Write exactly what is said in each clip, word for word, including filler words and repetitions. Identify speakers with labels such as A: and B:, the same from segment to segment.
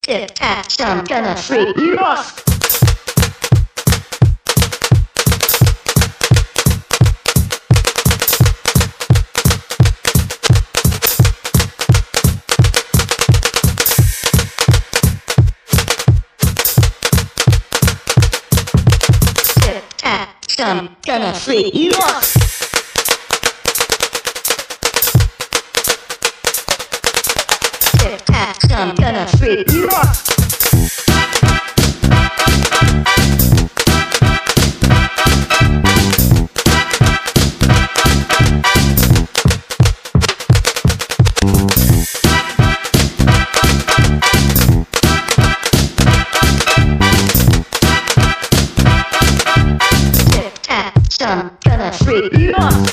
A: Tic Tac, I'm gonna freak you off. Tic Tac, I'm gonna freak you off. Tic Tac, I'm gonna freak you off. Tic Tac, I'm gonna freak you off.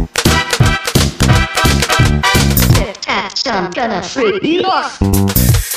A: I'm gonna freak you off.